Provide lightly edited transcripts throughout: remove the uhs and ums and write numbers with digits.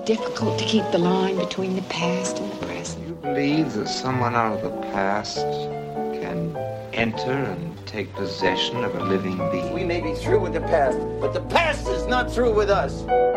difficult to keep the line between the past and the present. You believe that someone out of the past can enter and take possession of a living being? We may be through with the past, but the past is not through with us.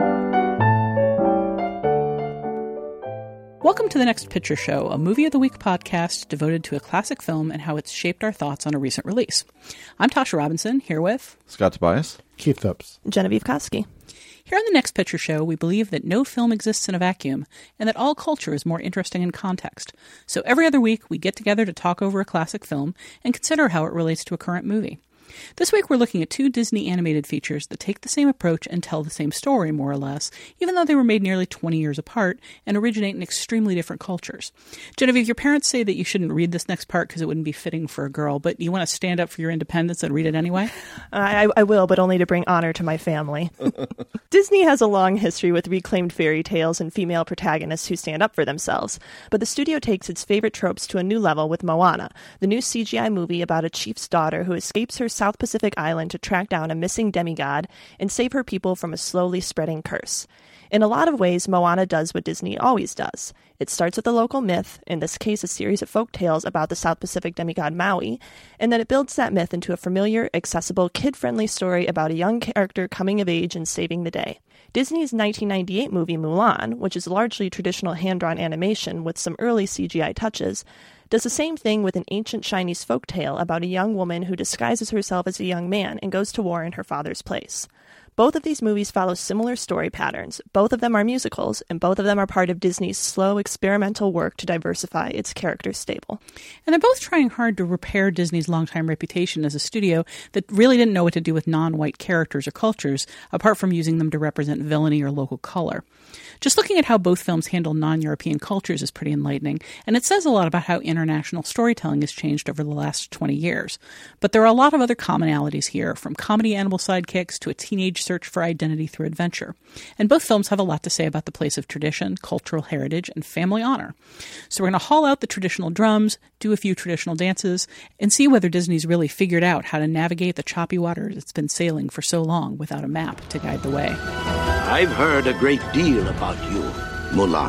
Welcome to The Next Picture Show, a Movie of the Week podcast devoted to a classic film and how it's shaped our thoughts on a recent release. I'm Tasha Robinson, here with Scott Tobias, Keith Phipps, Genevieve Koski. Here on The Next Picture Show, we believe that no film exists in a vacuum and that all culture is more interesting in context. So every other week, we get together to talk over a classic film and consider how it relates to a current movie. This week, we're looking at two Disney animated features that take the same approach and tell the same story, more or less, even though they were made nearly 20 years apart and originate in extremely different cultures. Genevieve, your parents say that you shouldn't read this next part because it wouldn't be fitting for a girl, but you want to stand up for your independence and read it anyway? I will, but only to bring honor to my family. Disney has a long history with reclaimed fairy tales and female protagonists who stand up for themselves, but the studio takes its favorite tropes to a new level with Moana, the new CGI movie about a chief's daughter who escapes her South Pacific island to track down a missing demigod and save her people from a slowly spreading curse. In a lot of ways, Moana does what Disney always does. It starts with a local myth, in this case a series of folk tales about the South Pacific demigod Maui, and then it builds that myth into a familiar, accessible, kid-friendly story about a young character coming of age and saving the day. Disney's 1998 movie Mulan, which is largely traditional hand-drawn animation with some early CGI touches, does the same thing with an ancient Chinese folktale about a young woman who disguises herself as a young man and goes to war in her father's place. Both of these movies follow similar story patterns. Both of them are musicals, and both of them are part of Disney's slow, experimental work to diversify its character stable. And they're both trying hard to repair Disney's longtime reputation as a studio that really didn't know what to do with non-white characters or cultures, apart from using them to represent villainy or local color. Just looking at how both films handle non-European cultures is pretty enlightening, and it says a lot about how international storytelling has changed over the last 20 years. But there are a lot of other commonalities here, from comedy animal sidekicks to a teenage search for identity through adventure. And both films have a lot to say about the place of tradition, cultural heritage, and family honor. So we're going to haul out the traditional drums, do a few traditional dances, and see whether Disney's really figured out how to navigate the choppy waters it's been sailing for so long without a map to guide the way. I've heard a great deal about you, Mulan.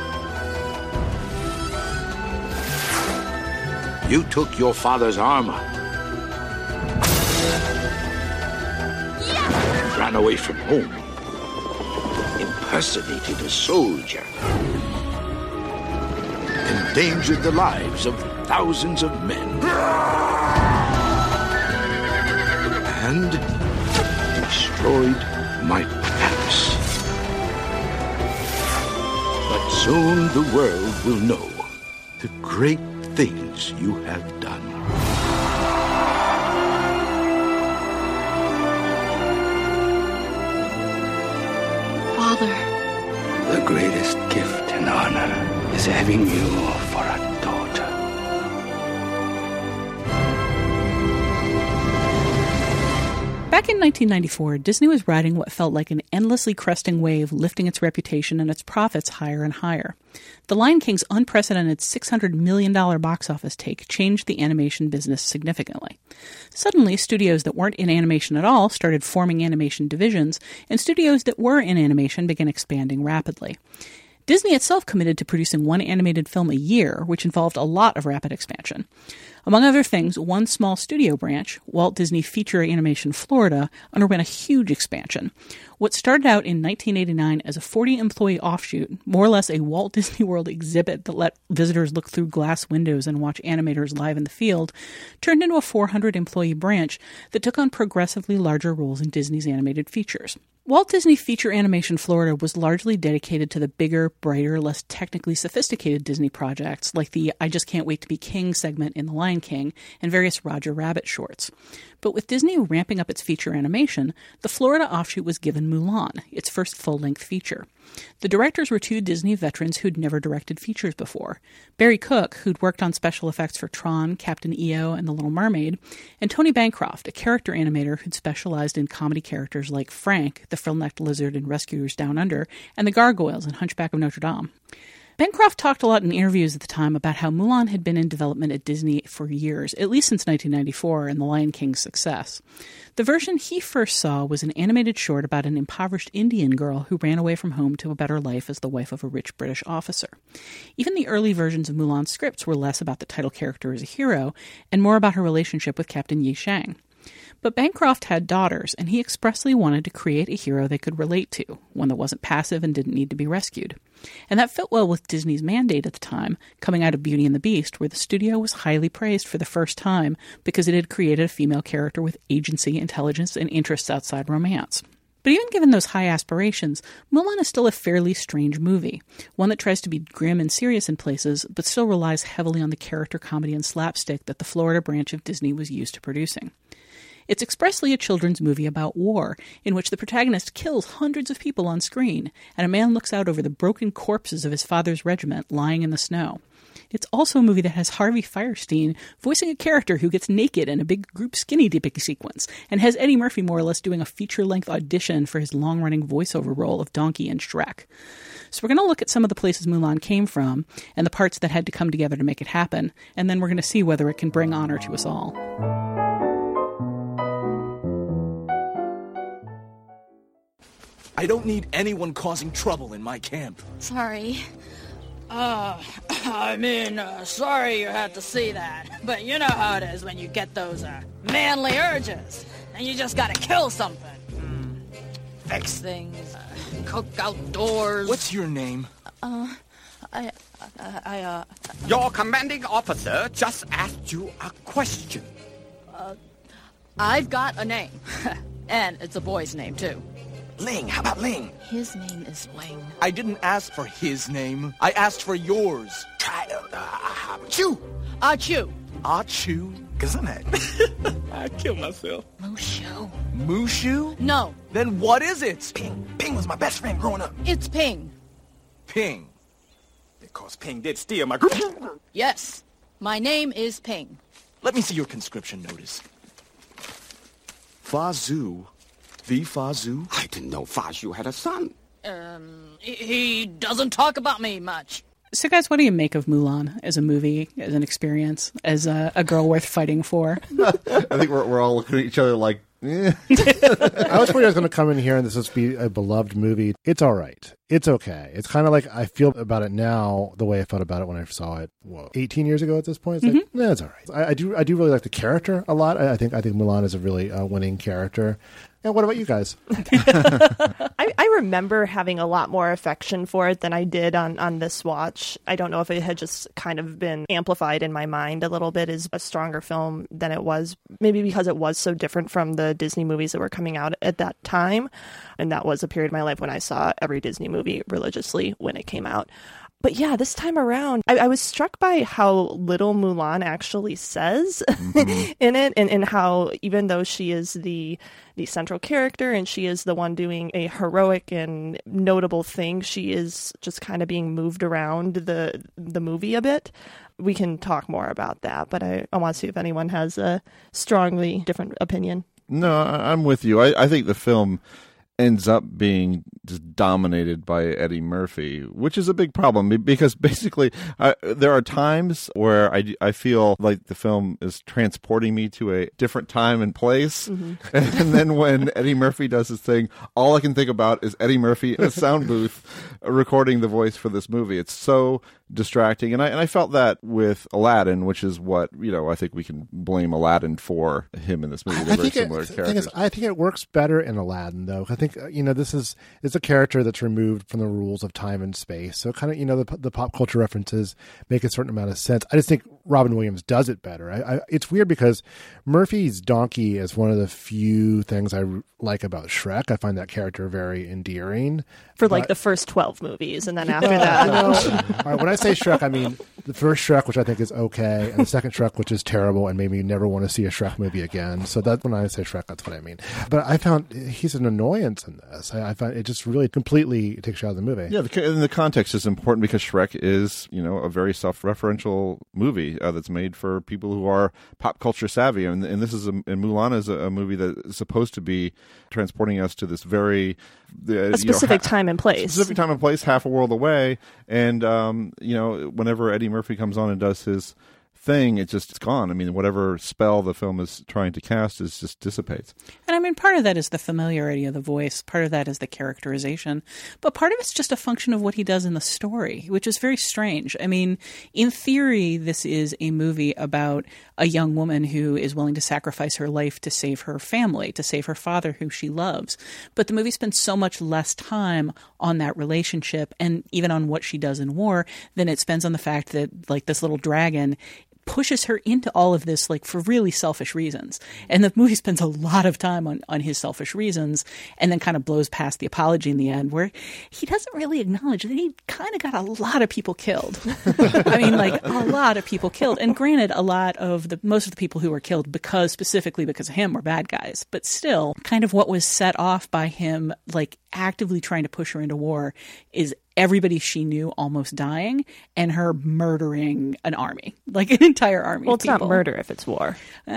You took your father's armor and ran away from home, impersonated a soldier, endangered the lives of thousands of men, and destroyed my palace. But soon the world will know the great things you have done. Father. The greatest gift and honor is having you for a daughter. Back in 1994, Disney was riding what felt like an endlessly cresting wave, lifting its reputation and its profits higher and higher. The Lion King's unprecedented $600 million box office take changed the animation business significantly. Suddenly, studios that weren't in animation at all started forming animation divisions, and studios that were in animation began expanding rapidly. Disney itself committed to producing one animated film a year, which involved a lot of rapid expansion. Among other things, one small studio branch, Walt Disney Feature Animation Florida, underwent a huge expansion. What started out in 1989 as a 40-employee offshoot, more or less a Walt Disney World exhibit that let visitors look through glass windows and watch animators live in the field, turned into a 400-employee branch that took on progressively larger roles in Disney's animated features. Walt Disney Feature Animation Florida was largely dedicated to the bigger, brighter, less technically sophisticated Disney projects like the I Just Can't Wait to Be King segment in The Lion King and various Roger Rabbit shorts. But with Disney ramping up its feature animation, the Florida offshoot was given Mulan, its first full-length feature. The directors were two Disney veterans who'd never directed features before. Barry Cook, who'd worked on special effects for Tron, Captain EO, and The Little Mermaid, and Tony Bancroft, a character animator who'd specialized in comedy characters like Frank, the frill-necked lizard in Rescuers Down Under, and the gargoyles in Hunchback of Notre Dame. Bancroft talked a lot in interviews at the time about how Mulan had been in development at Disney for years, at least since 1994 and The Lion King's success. The version he first saw was an animated short about an impoverished Indian girl who ran away from home to a better life as the wife of a rich British officer. Even the early versions of Mulan's scripts were less about the title character as a hero and more about her relationship with Captain Yi Shang. But Bancroft had daughters, and he expressly wanted to create a hero they could relate to, one that wasn't passive and didn't need to be rescued. And that fit well with Disney's mandate at the time, coming out of Beauty and the Beast, where the studio was highly praised for the first time because it had created a female character with agency, intelligence, and interests outside romance. But even given those high aspirations, Mulan is still a fairly strange movie, one that tries to be grim and serious in places, but still relies heavily on the character comedy and slapstick that the Florida branch of Disney was used to producing. It's expressly a children's movie about war, in which the protagonist kills hundreds of people on screen, and a man looks out over the broken corpses of his father's regiment lying in the snow. It's also a movie that has Harvey Fierstein voicing a character who gets naked in a big group skinny dipping sequence, and has Eddie Murphy more or less doing a feature-length audition for his long-running voiceover role of Donkey in Shrek. So we're going to look at some of the places Mulan came from, and the parts that had to come together to make it happen, and then we're going to see whether it can bring honor to us all. I don't need anyone causing trouble in my camp. Sorry. Sorry you had to see that. But you know how it is when you get those, manly urges. And you just gotta kill something. Fix things, cook outdoors. What's your name? Your commanding officer just asked you a question. I've got a name. And it's a boy's name, too. Ling, how about Ling? His name is Ling. I didn't ask for his name. I asked for yours. Try Chu. Chu. Chu? Gesundheit. I killed myself. Mushu. Mushu? No. Then what is it? Ping. Ping was my best friend growing up. It's Ping. Ping. Because Ping did steal my group. Yes. My name is Ping. Let me see your conscription notice. Fa Zhu. The Fa Zhu? I didn't know Fa Zhu had a son. He doesn't talk about me much. So guys, what do you make of Mulan as a movie, as an experience, as a girl worth fighting for? I think we're all looking at each other like, eh. I was afraid I was going to come in here and this would be a beloved movie. It's all right. It's okay. It's kind of like I feel about it now the way I felt about it when I saw it 18 years ago at this point. It's like, it's all right. I do really like the character a lot. I think Mulan is a really winning character. And what about you guys? I remember having a lot more affection for it than I did on this watch. I don't know if it had just kind of been amplified in my mind a little bit as a stronger film than it was. Maybe because it was so different from the Disney movies that were coming out at that time. And that was a period of my life when I saw every Disney movie religiously when it came out. But yeah, this time around, I was struck by how little Mulan actually says in it, and how even though she is the central character and she is the one doing a heroic and notable thing, she is just kind of being moved around the movie a bit. We can talk more about that, but I want to see if anyone has a strongly different opinion. No, I'm with you. I think the film ends up being just dominated by Eddie Murphy, which is a big problem because basically there are times where I feel like the film is transporting me to a different time and place. And then when Eddie Murphy does his thing, all I can think about is Eddie Murphy in a sound booth recording the voice for this movie. It's so distracting. And I felt that with Aladdin, which is what, I think we can blame Aladdin for him in this movie. They're very similar characters. I think it works better in Aladdin, though. I think, it's a character that's removed from the rules of time and space. So kind of, the pop culture references make a certain amount of sense. I just think Robin Williams does it better. It's weird because Murphy's donkey is one of the few things I like about Shrek. I find that character very endearing. For the first 12 movies, and then after that. All right, when I say Shrek, I mean the first Shrek, which I think is okay, and the second Shrek, which is terrible and made me never want to see a Shrek movie again. So that when I say Shrek, that's what I mean. But I found he's an annoyance in this. I find it just really completely takes you out of the movie. Yeah, and the context is important because Shrek is, a very self-referential movie that's made for people who are pop culture savvy, and this is and Mulan is a movie that is supposed to be transporting us to this very a specific time and place. Specific time and place, half a world away, and whenever Eddie Murphy comes on and does his thing, it's gone. I mean, whatever spell the film is trying to cast is just dissipates. And I mean, part of that is the familiarity of the voice. Part of that is the characterization. But part of it's just a function of what he does in the story, which is very strange. I mean, in theory, this is a movie about a young woman who is willing to sacrifice her life to save her family, to save her father, who she loves. But the movie spends so much less time on that relationship and even on what she does in war than it spends on the fact that, like, this little dragon pushes her into all of this, like, for really selfish reasons. And the movie spends a lot of time on his selfish reasons and then kind of blows past the apology in the end, where he doesn't really acknowledge that he kind of got a lot of people killed. I mean, like, a lot of people killed. And granted, most of the people who were killed specifically because of him were bad guys. But still, kind of what was set off by him, like, actively trying to push her into war is everybody she knew almost dying and her murdering an army, like an entire army. Well, it's not murder if it's war.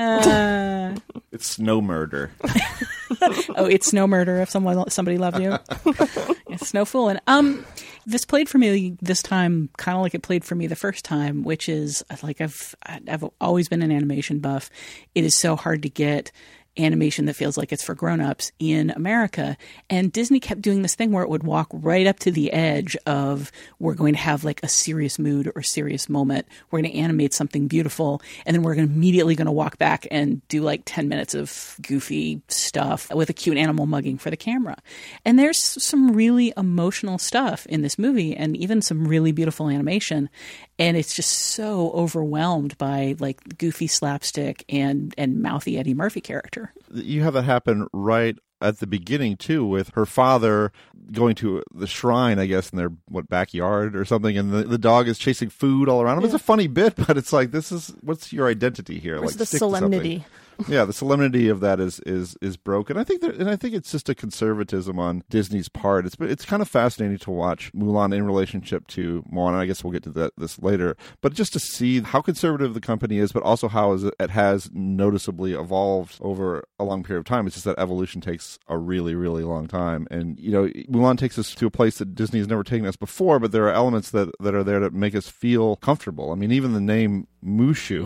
It's snow murder. Oh, it's snow murder if somebody loved you. It's snow fooling. This played for me this time kind of like it played for me the first time, which is, like, I've always been an animation buff. It is so hard to get animation that feels like it's for grown-ups in America. And Disney kept doing this thing where it would walk right up to the edge of, we're going to have like a serious mood or serious moment. We're going to animate something beautiful. And then we're immediately going to walk back and do like 10 minutes of goofy stuff with a cute animal mugging for the camera. And there's some really emotional stuff in this movie and even some really beautiful animation. And it's just so overwhelmed by, like, goofy slapstick and mouthy Eddie Murphy character. You have that happen right at the beginning, too, with her father going to the shrine, I guess, in their, backyard or something, and the dog is chasing food all around him. Yeah. It's a funny bit, but it's like, what's your identity here? What's the solemnity? Yeah, the solemnity of that is broken. I think it's just a conservatism on Disney's part. It's kind of fascinating to watch Mulan in relationship to Moana. I guess we'll get to this later, but just to see how conservative the company is, but also how it has noticeably evolved over a long period of time. It's just that evolution takes a really, really long time, and Mulan takes us to a place that Disney has never taken us before. But there are elements that are there to make us feel comfortable. I mean, even the name Mushu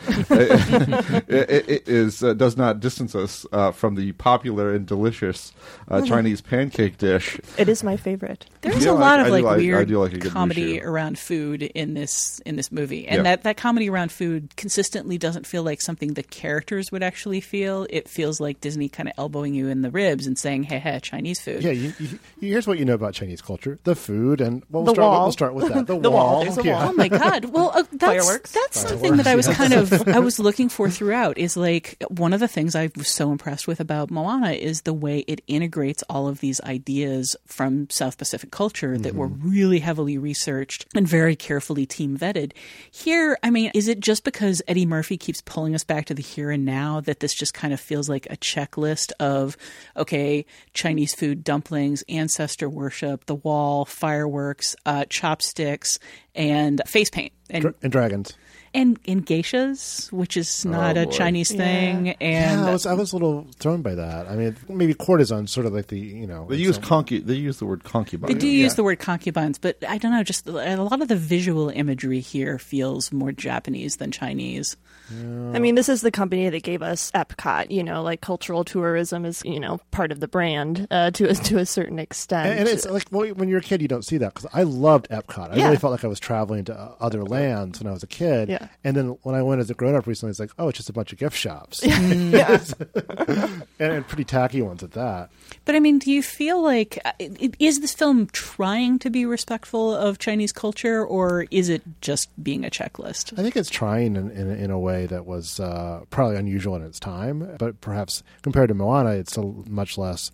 does not distance us from the popular and delicious Chinese pancake dish. It is my favorite. There's a lot of weird comedy around food in this movie, and that comedy around food consistently doesn't feel like something the characters would actually feel. It feels like Disney kind of elbowing you in the ribs and saying, "Hey, Chinese food." Yeah, here's what you know about Chinese culture: the food, and we'll start with that. The wall. There's a wall. Oh my God! Well, fireworks. That's something that I was I was looking for throughout. Is like one of the things I was so impressed with about Moana is the way it integrates all of these ideas from South Pacific culture that were really heavily researched and very carefully team vetted. Here, I mean, is it just because Eddie Murphy keeps pulling us back to the here and now that this just kind of feels like a checklist of, okay, Chinese food, dumplings, ancestor worship, the wall, fireworks, chopsticks, and face paint. And dragons. And geishas, which is not a Chinese thing. And I was a little thrown by that. I mean, maybe courtesan, sort of like the, They use the word concubine. They do use the word concubines, but I don't know, just a lot of the visual imagery here feels more Japanese than Chinese. Yeah. I mean, this is the company that gave us Epcot, like cultural tourism is, part of the brand to a certain extent. And it's like, when you're a kid, you don't see that, because I loved Epcot. I really felt like I was traveling to other lands when I was a kid. Yeah. And then when I went as a grown-up recently, it's like, oh, it's just a bunch of gift shops. Yeah. and pretty tacky ones at that. But I mean, do you feel like, is this film trying to be respectful of Chinese culture, or is it just being a checklist? I think it's trying in a way that was probably unusual in its time, but perhaps compared to Moana, it's still much less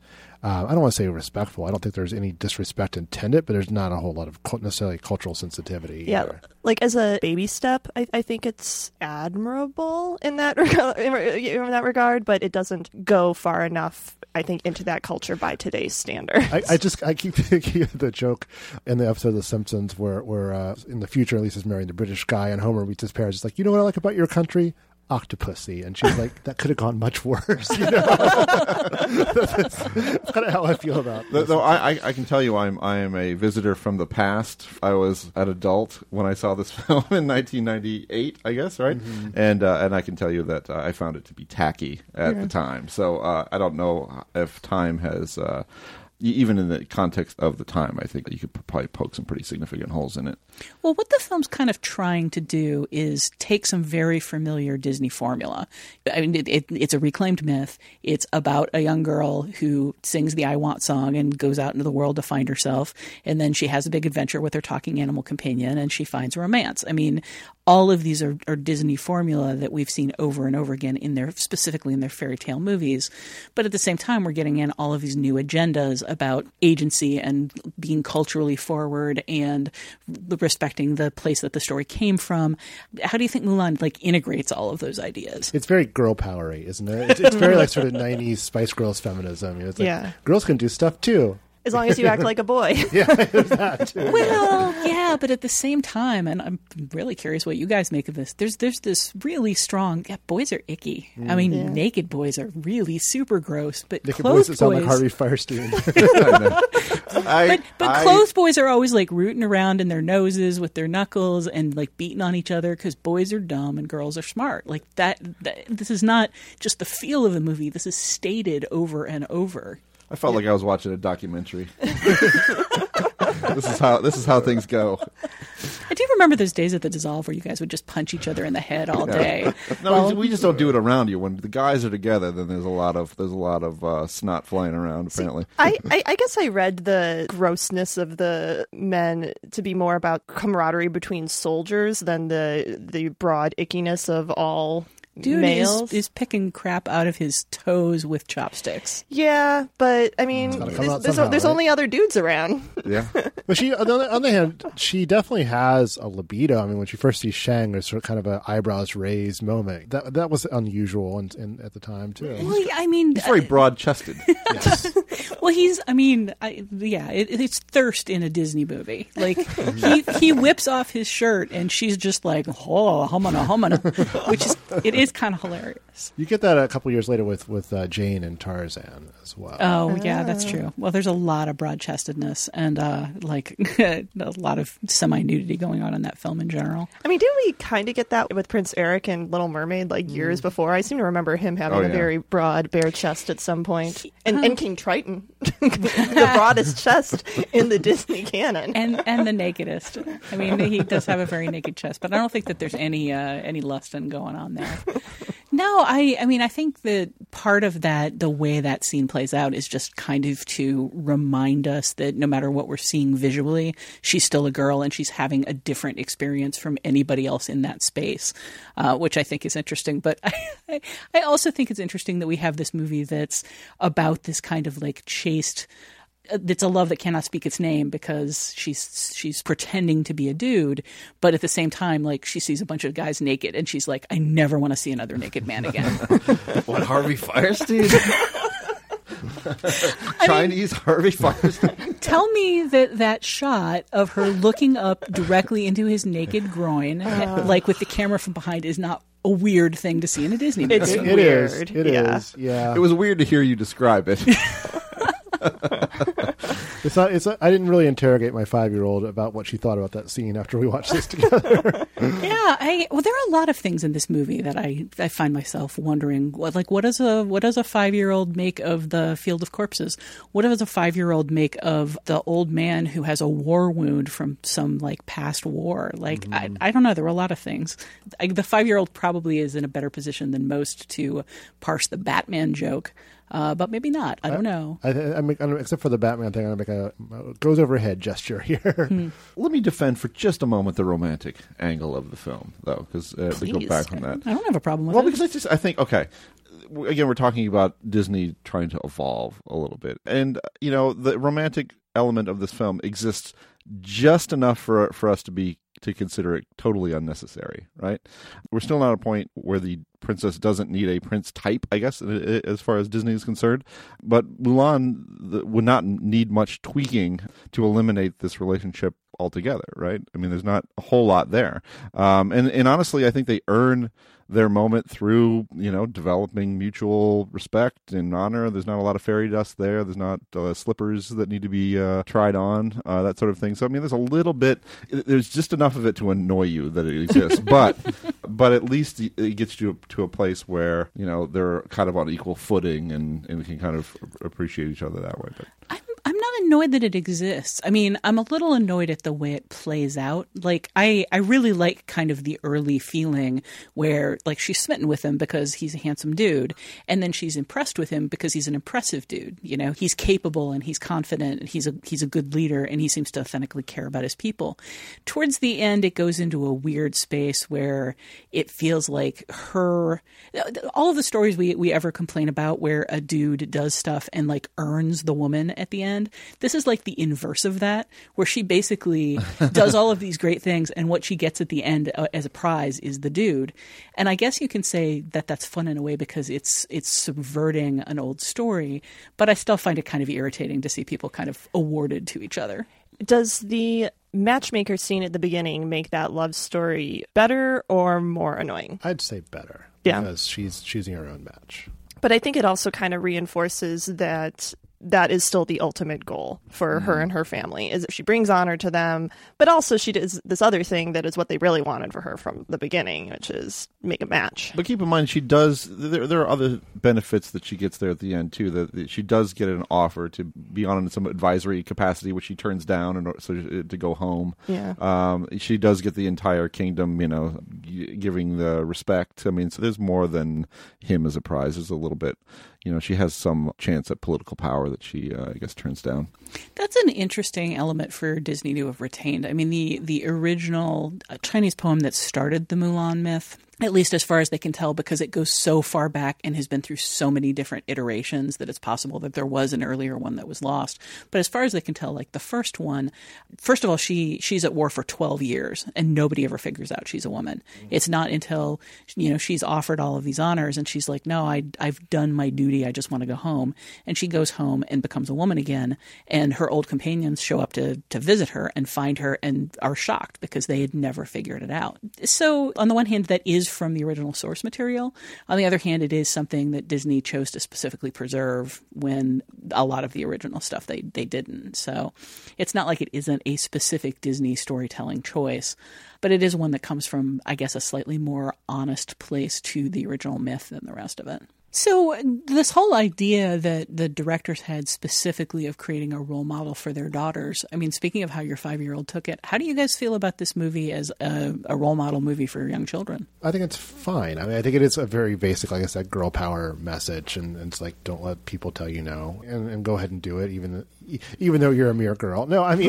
I don't want to say respectful. I don't think there's any disrespect intended, but there's not a whole lot of necessarily cultural sensitivity. Yeah, either. like as a baby step, I think it's admirable in that regard, but it doesn't go far enough, I think, into that culture by today's standards. I keep thinking of the joke in the episode of The Simpsons where in the future Lisa's marrying the British guy and Homer meets his parents. It's like, you know what I like about your country? Octopussy. And she's like, that could have gone much worse. You know? That's kind of how I feel about this. Though I can tell you I am a visitor from the past. I was an adult when I saw this film in 1998, I guess, right? Mm-hmm. And I can tell you that I found it to be tacky at the time. So I don't know if time has... even in the context of the time, I think you could probably poke some pretty significant holes in it. Well, what the film's kind of trying to do is take some very familiar Disney formula. I mean, it's a reclaimed myth. It's about a young girl who sings the I Want song and goes out into the world to find herself. And then she has a big adventure with her talking animal companion and she finds romance. I mean, all of these are Disney formula that we've seen over and over again specifically in their fairy tale movies. But at the same time, we're getting in all of these new agendas about agency and being culturally forward and respecting the place that the story came from. How do you think Mulan integrates all of those ideas? It's very girl powery, isn't it? It's very like sort of 90s Spice Girls feminism. You know, it's like girls can do stuff too. As long as you act like a boy. Yeah, that too. Well, yeah, but at the same time, and I'm really curious what you guys make of this, there's this really strong, boys are icky. I mean, naked boys are really super gross, but naked clothed boys sound like Harvey Firestein. But clothed boys are always rooting around in their noses with their knuckles and beating on each other because boys are dumb and girls are smart. This is not just the feel of the movie. This is stated over and over. I felt like I was watching a documentary. This is how things go. I do remember those days at the Dissolve where you guys would just punch each other in the head all day. No, we just don't do it around you. When the guys are together, then there's a lot of snot flying around. Apparently, I guess I read the grossness of the men to be more about camaraderie between soldiers than the broad ickiness of all. Dude males is picking crap out of his toes with chopsticks. Yeah, but I mean, there's only other dudes around. Yeah, but she, on the other hand, she definitely has a libido. I mean, when she first sees Shang, there's sort of kind of an eyebrows raised moment. That was unusual at the time too. Well, I mean, he's very broad chested. Yes. Well, it's thirst in a Disney movie. He whips off his shirt and she's just like, oh, humana, which is kind of hilarious. You get that a couple years later with Jane and Tarzan as well. Oh, yeah, that's true. Well, there's a lot of broad-chestedness and a lot of semi-nudity going on in that film in general. I mean, didn't we kind of get that with Prince Eric and Little Mermaid years before? I seem to remember him having a very broad, bare chest at some point. And King Triton, the broadest chest in the Disney canon. And the nakedest. I mean, he does have a very naked chest, but I don't think that there's any lustin going on there. No, I mean, I think that part of that, the way that scene plays out is just kind of to remind us that no matter what we're seeing visually, she's still a girl and she's having a different experience from anybody else in that space, which I think is interesting. But I also think it's interesting that we have this movie that's about this kind of chaste... It's a love that cannot speak its name because she's pretending to be a dude, but at the same time, she sees a bunch of guys naked and she's like, I never want to see another naked man again. What, Harvey Firestein? Chinese Harvey Firestein? Tell me that shot of her looking up directly into his naked groin, with the camera from behind, is not a weird thing to see in a Disney movie. It's weird. It is. Yeah. It was weird to hear you describe it. I didn't really interrogate my 5-year-old about what she thought about that scene after we watched this together. Yeah, there are a lot of things in this movie that I find myself wondering. What does a 5-year-old make of the Field of Corpses? What does a 5-year-old make of the old man who has a war wound from some past war? I don't know. There were a lot of things. The 5-year-old probably is in a better position than most to parse the Batman joke. but maybe not. I don't know. Except for the Batman thing, I'm going to make a goes over head gesture here. Let me defend for just a moment the romantic angle of the film, though, because we go back on that. I don't have a problem with it. Well, because I think, okay, again, we're talking about Disney trying to evolve a little bit. And, the romantic element of this film exists just enough for us to consider it totally unnecessary, right? We're still not at a point where the princess doesn't need a prince type, I guess, as far as Disney is concerned. But Mulan would not need much tweaking to eliminate this relationship altogether, right? I mean, there's not a whole lot there. And honestly, I think they earn their moment through, developing mutual respect and honor. There's not a lot of fairy dust there. There's not slippers that need to be tried on, that sort of thing. So, I mean, there's a little bit, there's just enough of it to annoy you that it exists. But at least it gets you to a place where, they're kind of on equal footing and can kind of appreciate each other that way. But I'm not annoyed that it exists. I mean, I'm a little annoyed at the way it plays out. Like, I really like kind of the early feeling where, like, she's smitten with him because he's a handsome dude, and then she's impressed with him because he's an impressive dude. He's capable and he's confident and he's a good leader and he seems to authentically care about his people. Towards the end, it goes into a weird space where it feels like all of the stories we ever complain about where a dude does stuff and, like, earns the woman at the end. This is like the inverse of that, where she basically does all of these great things, and what she gets at the end as a prize is the dude. And I guess you can say that that's fun in a way because it's subverting an old story, but I still find it kind of irritating to see people kind of awarded to each other. Does the matchmaker scene at the beginning make that love story better or more annoying? I'd say better. Yeah. Because she's choosing her own match. But I think it also kind of reinforces that is still the ultimate goal for her and her family, is that she brings honor to them, but also she does this other thing that is what they really wanted for her from the beginning, which is make a match. But keep in mind, she does, there are other benefits that she gets there at the end, too, that she does get an offer to be on some advisory capacity, which she turns down to go home. Yeah. She does get the entire kingdom, giving the respect. I mean, so there's more than him as a prize. There's a little bit, she has some chance at political power that she, I guess, turns down. That's an interesting element for Disney to have retained. I mean, the original Chinese poem that started the Mulan myth, at least as far as they can tell, because it goes so far back and has been through so many different iterations that it's possible that there was an earlier one that was lost. But as far as they can tell, like the first one, first of all, she's at war for 12 years and nobody ever figures out she's a woman. It's not until, she's offered all of these honors and she's like, no, I've done my duty. I just want to go home. And she goes home and becomes a woman again. And her old companions show up to visit her and find her and are shocked because they had never figured it out. So on the one hand, that is from the original source material. On the other hand, it is something that Disney chose to specifically preserve when a lot of the original stuff they didn't. So it's not like it isn't a specific Disney storytelling choice, but it is one that comes from, I guess, a slightly more honest place to the original myth than the rest of it. So this whole idea that the directors had specifically of creating a role model for their daughters, I mean, speaking of how your 5-year-old took it, how do you guys feel about this movie as a role model movie for young children? I think it's fine. I mean, I think it is a very basic, like I said, girl power message, and it's like, don't let people tell you no, and go ahead and do it, even though you're a mere girl. No, I mean,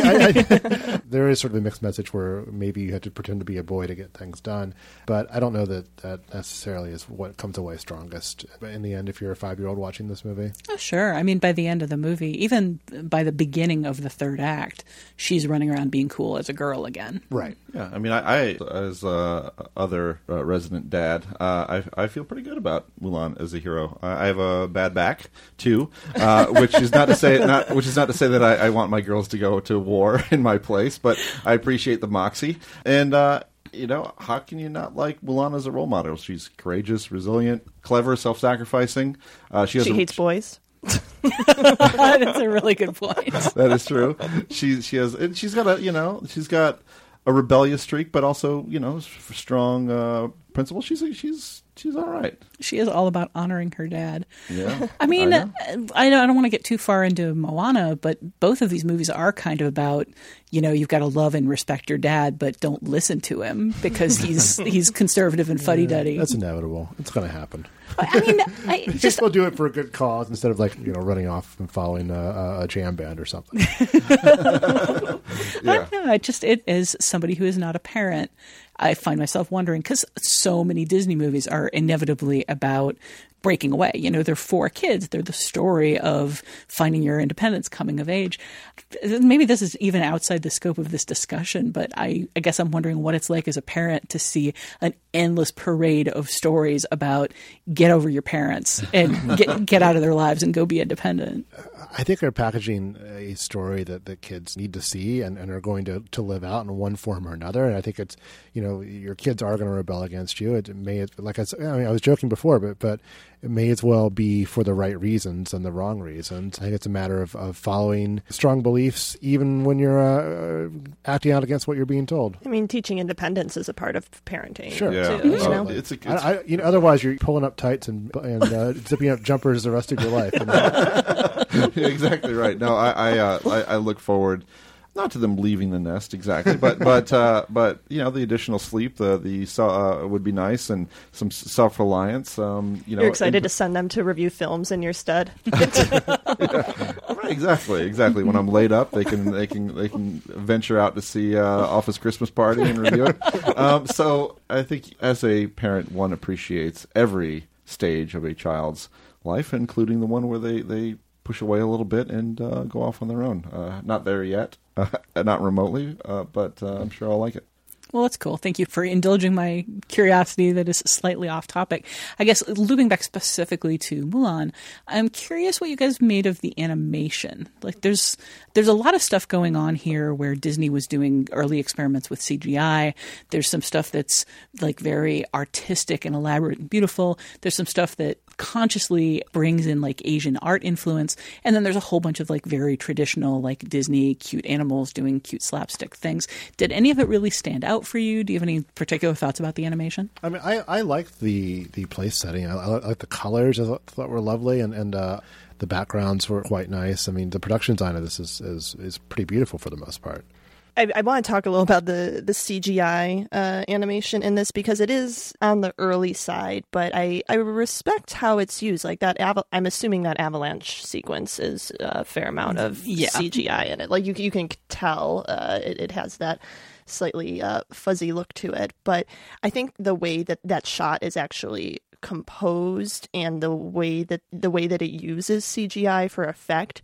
there is sort of a mixed message where maybe you have to pretend to be a boy to get things done, but I don't know that necessarily is what comes away strongest in the end if you're a 5-year-old watching this movie. Oh, sure. I mean, by the end of the movie, even by the beginning of the third act, she's running around being cool as a girl again. Right. Yeah. I mean, I as other resident dad, I feel pretty good about Mulan as a hero. I have a bad back too, which is not to say that I want my girls to go to war in my place, but I appreciate the moxie. And how can you not like Mulan as a role model? She's courageous, resilient, clever, self-sacrificing. She hates boys. That's a really good point. That is true. She's got a rebellious streak, but also, you know, strong principles. She's all right. She is all about honoring her dad. Yeah. I mean, I don't want to get too far into Moana, but both of these movies are kind of about, you know, you've got to love and respect your dad, but don't listen to him because he's conservative and fuddy-duddy. That's inevitable. It's going to happen. I mean, just will do it for a good cause instead of like, you know, running off and following a jam band or something. Yeah. I don't know. It is somebody who is not a parent. I find myself wondering, because so many Disney movies are inevitably about breaking away. You know, they're for kids. They're the story of finding your independence, coming of age. Maybe this is even outside the scope of this discussion, but I guess I'm wondering what it's like as a parent to see an endless parade of stories about get over your parents and get out of their lives and go be independent. I think they're packaging a story that kids need to see and are going to live out in one form or another. And I think it's, you know, your kids are going to rebel against you. It may, like I was joking before, but it may as well be for the right reasons than the wrong reasons. I think it's a matter of following strong beliefs, even when you're acting out against what you're being told. I mean, teaching independence is a part of parenting. Sure. Yeah. Too, you know? Otherwise you're pulling up tights and zipping up jumpers the rest of your life. Yeah, exactly right. No, I look forward not to them leaving the nest exactly, but you know, the additional sleep, would be nice, and some self-reliance. You know, you're excited to send them to review films in your stead. Right, exactly. When I'm laid up, they can venture out to see Office Christmas Party and review it. So I think as a parent, one appreciates every stage of a child's life, including the one where they push away a little bit and go off on their own. Not there yet, not remotely, but I'm sure I'll like it. Well, that's cool. Thank you for indulging my curiosity that is slightly off topic. I guess looping back specifically to Mulan, I'm curious what you guys made of the animation. Like, there's a lot of stuff going on here where Disney was doing early experiments with CGI. There's some stuff that's like very artistic and elaborate and beautiful. There's some stuff that consciously brings in like Asian art influence. And then there's a whole bunch of like very traditional like Disney cute animals doing cute slapstick things. Did any of it really stand out for you? Do you have any particular thoughts about the animation? I mean, I liked the place setting. I like the colors. I thought were lovely, and the backgrounds were quite nice. I mean, the production design of this is pretty beautiful for the most part. I want to talk a little about the CGI animation in this because it is on the early side, but I respect how it's used. Like that, I'm assuming that avalanche sequence is a fair amount of CGI in it. Like you can tell it has that slightly fuzzy look to it, but I think the way that shot is actually composed and the way that it uses CGI for effect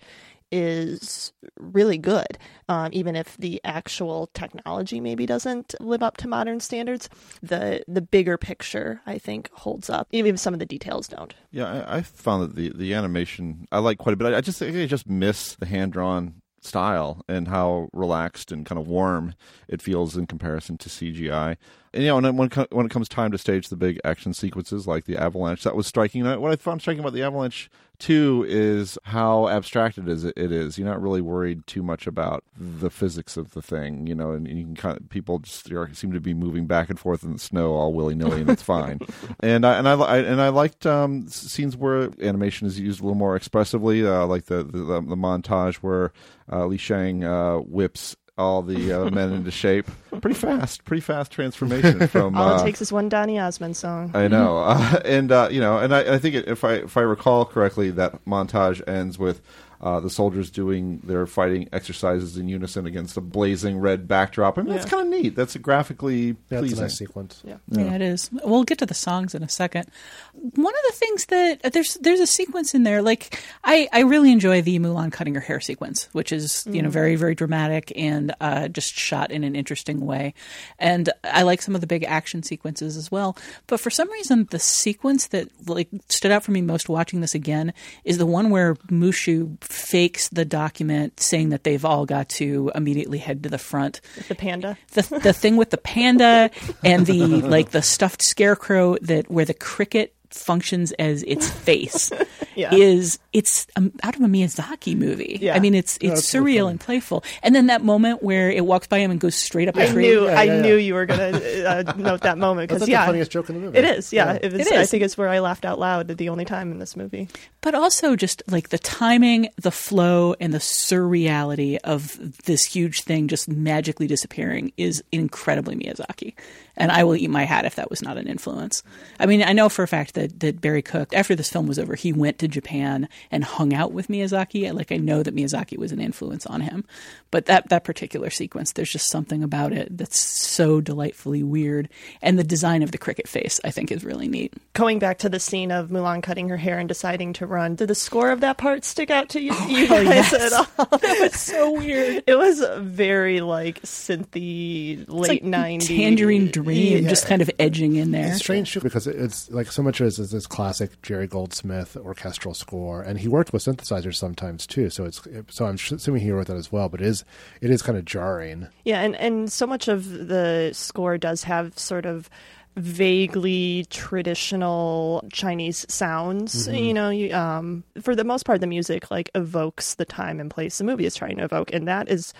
is really good, even if the actual technology maybe doesn't live up to modern standards. The bigger picture, I think, holds up, even if some of the details don't. Yeah, I found that the animation I like quite a bit. I just miss the hand-drawn style and how relaxed and kind of warm it feels in comparison to CGI. And, you know, and when it comes time to stage the big action sequences like the avalanche, that was striking. What I found striking about the avalanche too is how abstracted it is. You're not really worried too much about the physics of the thing, you know, and you can people just seem to be moving back and forth in the snow all willy-nilly, and it's fine. And I liked scenes where animation is used a little more expressively, like the montage where Li Shang whips all the men into shape. Pretty fast transformation from. All it takes is one Donny Osmond song. I know, and you know, and I think if I recall correctly, that montage ends with the soldiers doing their fighting exercises in unison against a blazing red backdrop. I mean, that's kind of neat. That's graphically pleasing. That's a nice sequence. Yeah, it is. We'll get to the songs in a second. One of the things that there's a sequence in there, like I really enjoy the Mulan cutting her hair sequence, which is you know very, very dramatic and just shot in an interesting way. And I like some of the big action sequences as well. But for some reason, the sequence that like stood out for me most watching this again is the one where Mushu fakes the document saying that they've all got to immediately head to the front. The panda? The thing with the panda and the like the stuffed scarecrow where the cricket functions as its face Yeah. it's out of a Miyazaki movie. Yeah. I mean, it's surreal and playful. And then that moment where it walks by him and goes straight up a tree. I knew you were going to note that moment because That's the funniest joke in the movie. it is. Yeah, It is. is. I think it's where I laughed out loud the only time in this movie. But also just like the timing, the flow, and the surreality of this huge thing just magically disappearing is incredibly Miyazaki. And I will eat my hat if that was not an influence. I mean, I know for a fact that Barry Cook, after this film was over, he went to Japan and hung out with Miyazaki. Like, I know that Miyazaki was an influence on him. But that particular sequence, there's just something about it that's so delightfully weird. And the design of the cricket face, I think, is really neat. Going back to the scene of Mulan cutting her hair and deciding to run, did the score of that part stick out to you, you guys yes. at all? That was so weird. It was very like synthy, late like 90s. Tangerine Dream, just kind of edging in there. It's strange too because it's like so much of it is this classic Jerry Goldsmith orchestral score, and he worked with synthesizers sometimes too. So I'm assuming he wrote that as well. But it is kind of jarring. Yeah, and so much of the score does have sort of vaguely traditional Chinese sounds. Mm-hmm. You know, for the most part, the music like evokes the time and place the movie is trying to evoke, and that is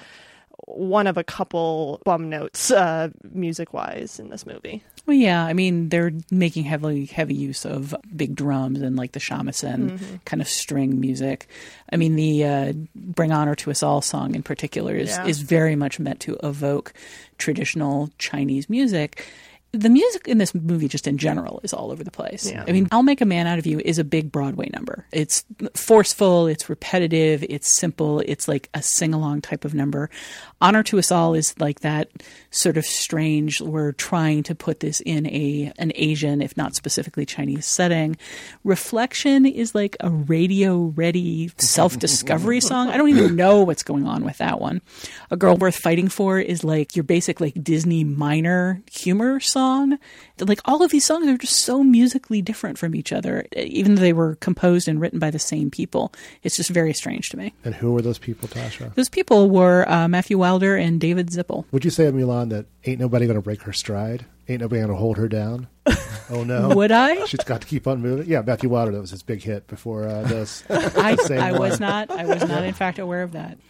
one of a couple bum notes music-wise in this movie. Well, yeah, I mean, they're making heavy use of big drums and like the shamisen kind of string music. I mean, the Bring Honor to Us All song in particular is very much meant to evoke traditional Chinese music. The music in this movie just in general is all over the place. Yeah. I mean, I'll Make a Man Out of You is a big Broadway number. It's forceful, it's repetitive, it's simple, it's like a sing-along type of number. Honor to Us All is like that sort of strange, we're trying to put this in an Asian, if not specifically Chinese setting. Reflection is like a radio-ready self-discovery song. I don't even know what's going on with that one. A Girl Worth Fighting For is like your basic like Disney minor humor song. Like all of these songs are just so musically different from each other, even though they were composed and written by the same people. It's just very strange to me. And who were those people, Tasha? Those people were Matthew Wilder and David Zippel. Would you say of Mulan that ain't nobody going to break her stride? Ain't nobody going to hold her down? Oh, no. Would I? She's got to keep on moving. Yeah, Matthew Wilder, that was his big hit before this. I was not, in fact, aware of that.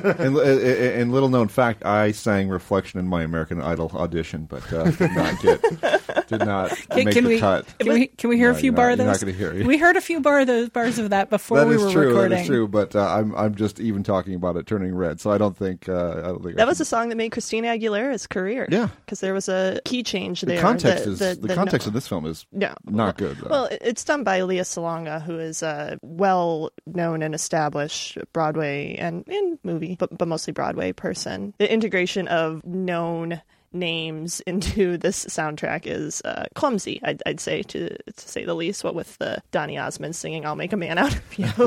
And little known fact, I sang Reflection in my American Idol audition, but did not make the cut. Can we hear a few bars of those? You're not going to hear it. We heard a few bars of that before we were recording. That is true, but I'm just even talking about it turning red, so I don't think that was a song that made Christina Aguilera's career. Yeah, because there was a key change there. The context of this film is not good. Well, it's done by Leah Salonga, who is a well-known and established Broadway and movie, but mostly Broadway person. The integration of known names into this soundtrack is clumsy, I'd say, to say the least. What with the Donny Osmond singing "I'll Make a Man Out of You."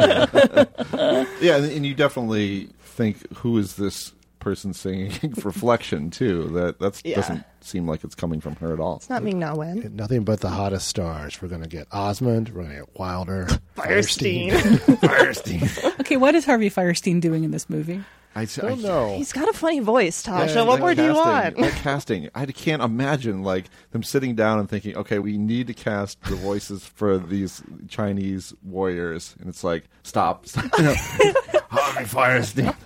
Yeah, and you definitely think, who is this person singing Reflection too? That doesn't seem like it's coming from her at all. It's not Ming Na Wen. Nothing but the hottest stars. We're going to get Osmond. We're going to get Wilder. Firestein. Okay, what is Harvey Fierstein doing in this movie? I don't know. He's got a funny voice, Tasha. What more do you want? That casting, I can't imagine like them sitting down and thinking, okay, we need to cast the voices for these Chinese warriors, and it's like, stop. Harvey Fierstein.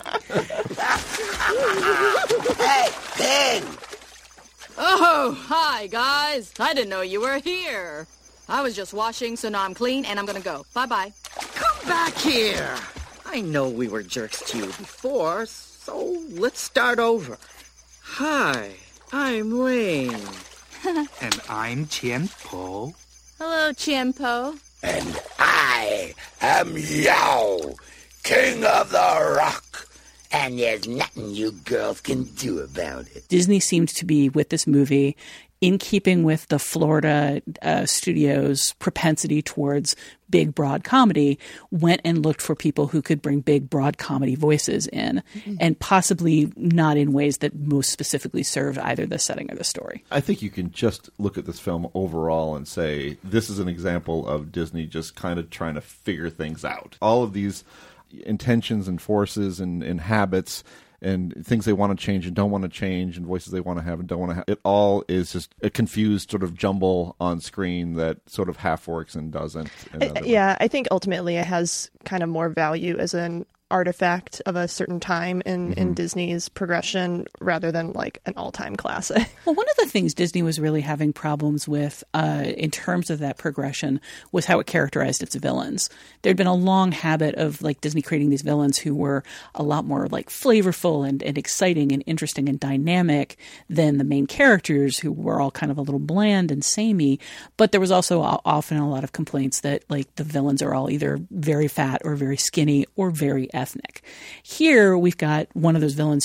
Hey, Ben! Oh, hi, guys. I didn't know you were here. I was just washing, so now I'm clean, and I'm gonna go. Bye-bye. Come back here! I know we were jerks to you before, so let's start over. Hi, I'm Wayne. And I'm Tian Po. Hello, Chien-Po. And I am Yao, King of the Rock. And there's nothing you girls can do about it. Disney seemed to be, with this movie, in keeping with the Florida studio's propensity towards big, broad comedy, went and looked for people who could bring big, broad comedy voices in, and possibly not in ways that most specifically served either the setting or the story. I think you can just look at this film overall and say, this is an example of Disney just kind of trying to figure things out. All of these intentions and forces and habits and things they want to change and don't want to change, and voices they want to have and don't want to have. It all is just a confused sort of jumble on screen that sort of half works and doesn't. Yeah, I think ultimately it has kind of more value as an artifact of a certain time in Disney's progression rather than like an all-time classic. Well, one of the things Disney was really having problems with in terms of that progression was how it characterized its villains. There'd been a long habit of like Disney creating these villains who were a lot more like flavorful and exciting and interesting and dynamic than the main characters, who were all kind of a little bland and samey. But there was also often a lot of complaints that like the villains are all either very fat or very skinny or very ethnic. Here we've got one of those villains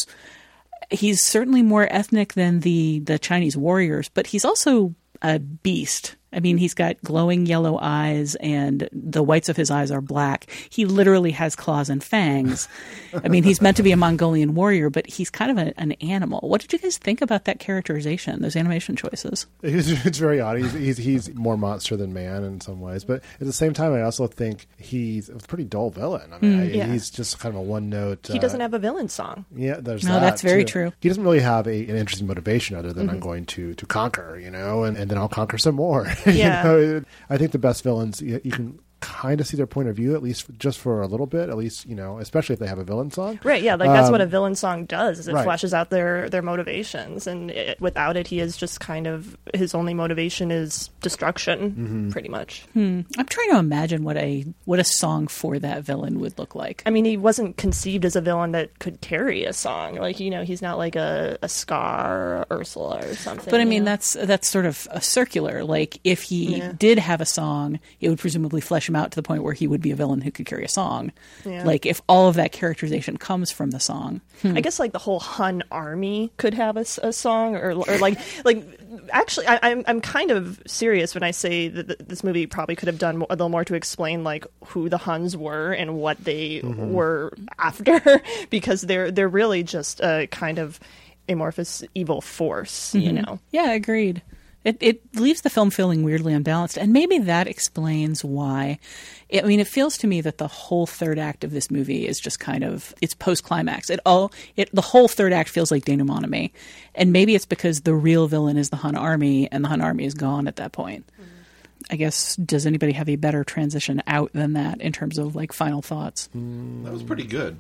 he's certainly more ethnic than the Chinese warriors, but he's also a beast. I mean, he's got glowing yellow eyes and the whites of his eyes are black. He literally has claws and fangs. I mean, he's meant to be a Mongolian warrior, but he's kind of an animal. What did you guys think about that characterization, those animation choices? It's very odd. He's more monster than man in some ways. But at the same time, I also think he's a pretty dull villain. I mean, he's just kind of a one-note... He doesn't have a villain song. Yeah, there's that. No, that's very true. He doesn't really have an interesting motivation other than I'm going to conquer, and then I'll conquer some more. Yeah. I think the best villains, you can kind of see their point of view, at least just for a little bit, at least, especially if they have a villain song. Right, yeah, like that's what a villain song does, is it right. fleshes out their motivations, and without it, he is just kind of, his only motivation is destruction, pretty much. I'm trying to imagine what a song for that villain would look like. I mean, he wasn't conceived as a villain that could carry a song. Like, he's not like a Scar or Ursula or something. But I mean, that's sort of a circular. Like, if he did have a song, it would presumably flesh him out to the point where he would be a villain who could carry a song. Yeah. Like, if all of that characterization comes from the song. I guess like the whole Hun army could have a song, or like actually, I'm kind of serious when I say that this movie probably could have done a little more to explain like who the Huns were and what they were after, because they're really just a kind of amorphous evil force, Yeah, agreed. It leaves the film feeling weirdly unbalanced, and maybe that explains why. It feels to me that the whole third act of this movie is just kind of, it's post-climax. The whole third act feels like denouement to me, and maybe it's because the real villain is the Hun army, and the Hun army is gone at that point. I guess, does anybody have a better transition out than that in terms of like final thoughts? That was pretty good.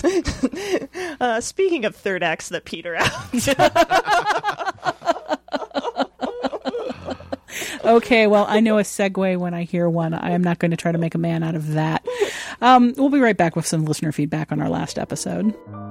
Speaking of third acts that peter out. Okay, well, I know a segue when I hear one. I am not going to try to make a man out of that. We'll be right back with some listener feedback on our last episode.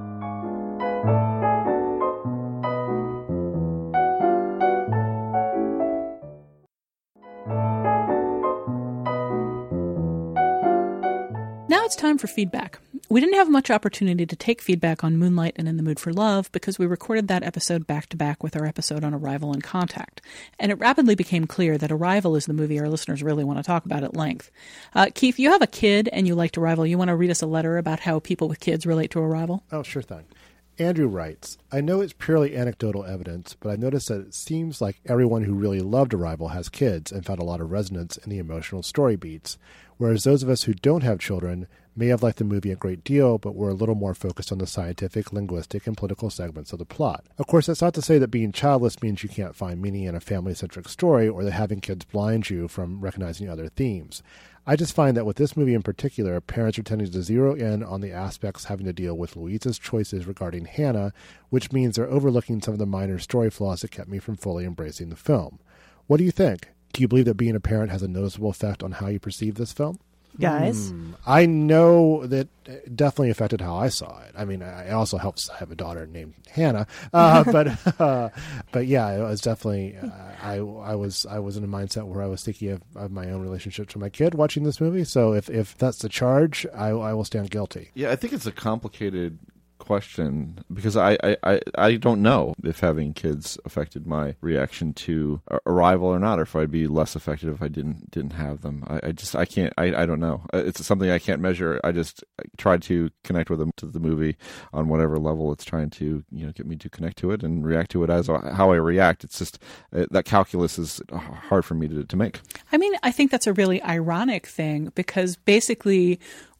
Now it's time for feedback. We didn't have much opportunity to take feedback on Moonlight and In the Mood for Love because we recorded that episode back-to-back with our episode on Arrival and Contact. And it rapidly became clear that Arrival is the movie our listeners really want to talk about at length. Keith, you have a kid and you liked Arrival. You want to read us a letter about how people with kids relate to Arrival? Oh, sure thing. Andrew writes, I know it's purely anecdotal evidence, but I noticed that it seems like everyone who really loved Arrival has kids and found a lot of resonance in the emotional story beats, whereas those of us who don't have children may have liked the movie a great deal, but were a little more focused on the scientific, linguistic, and political segments of the plot. Of course, that's not to say that being childless means you can't find meaning in a family-centric story, or that having kids blinds you from recognizing other themes. I just find that with this movie in particular, parents are tending to zero in on the aspects having to deal with Louisa's choices regarding Hannah, which means they're overlooking some of the minor story flaws that kept me from fully embracing the film. What do you think? Do you believe that being a parent has a noticeable effect on how you perceive this film? Guys? I know that it definitely affected how I saw it. I mean, it also helps I have a daughter named Hannah, but yeah, it was definitely. I was in a mindset where I was thinking of my own relationship to my kid watching this movie. So if that's the charge, I will stand guilty. Yeah, I think it's a complicated question because I don't know if having kids affected my reaction to Arrival or not, or if I'd be less affected if I didn't have them. I don't know. It's something I can't measure. I try to connect with them to the movie on whatever level it's trying to get me to connect to it and react to it as how I react. It's just that calculus is hard for me to make. I mean, I think that's a really ironic thing because basically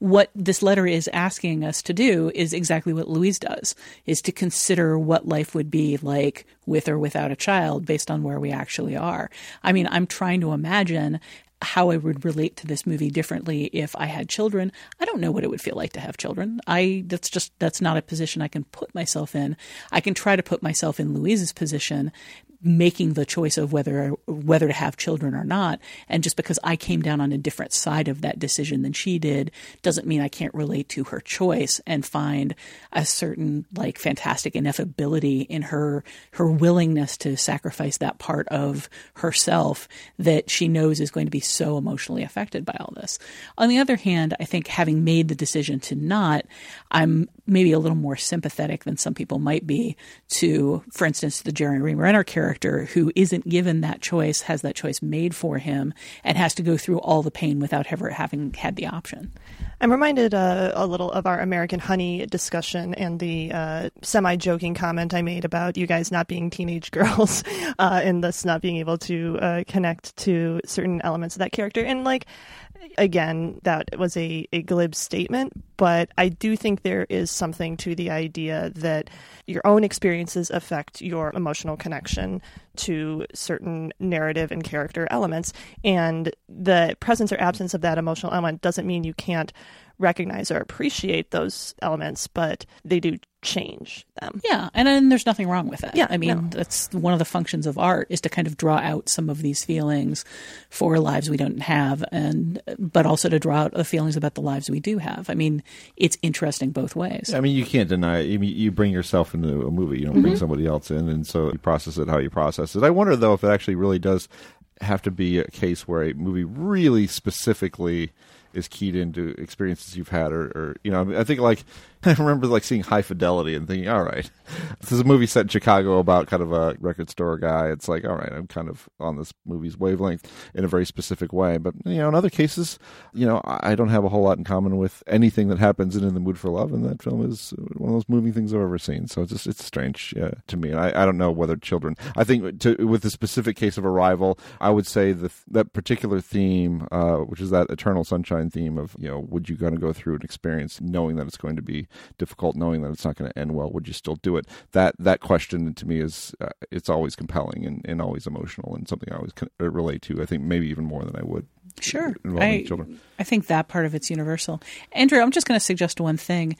what this letter is asking us to do is exactly what Louise does, is to consider what life would be like with or without a child based on where we actually are. I mean, I'm trying to imagine how I would relate to this movie differently if I had children. I don't know what it would feel like to have children. That's not a position I can put myself in. I can try to put myself in Louise's position, making the choice of whether to have children or not. And just because I came down on a different side of that decision than she did doesn't mean I can't relate to her choice and find a certain like fantastic ineffability in her willingness to sacrifice that part of herself that she knows is going to be so emotionally affected by all this. On the other hand, I think having made the decision to not, I'm maybe a little more sympathetic than some people might be to, for instance, the Jeremy Renner character who isn't given that choice, has that choice made for him, and has to go through all the pain without ever having had the option. I'm reminded a little of our American Honey discussion and the semi-joking comment I made about you guys not being teenage girls and thus not being able to connect to certain elements of that character. And like, again, that was a glib statement, but I do think there is something to the idea that your own experiences affect your emotional connection to certain narrative and character elements. And the presence or absence of that emotional element doesn't mean you can't recognize or appreciate those elements, but they do change them. Yeah, and then there's nothing wrong with that. Yeah, I mean, that's one of the functions of art, is to kind of draw out some of these feelings for lives we don't have, but also to draw out the feelings about the lives we do have. I mean, it's interesting both ways. I mean, you can't deny it. I mean, you bring yourself into a movie. You don't bring somebody else in, and so you process it how you process it. I wonder, though, if it actually really does have to be a case where a movie really specifically is keyed into experiences you've had, or you know, I think like I remember like seeing High Fidelity and thinking, all right, this is a movie set in Chicago about kind of a record store guy. It's like, all right, I'm kind of on this movie's wavelength in a very specific way. But you know, in other cases, you know, I don't have a whole lot in common with anything that happens in the Mood for Love, and that film is one of those moving things I've ever seen. So it's strange to me. I don't know whether children. I think with the specific case of Arrival, I would say that particular theme, which is that Eternal Sunshine theme of, you know, would you going to go through an experience knowing that it's going to be difficult, knowing that it's not going to end well, would you still do it? That question to me is it's always compelling and always emotional, and something I always relate to. I think maybe even more than I would. Sure. Involving children. I think that part of it's universal. Andrew, I'm just going to suggest one thing.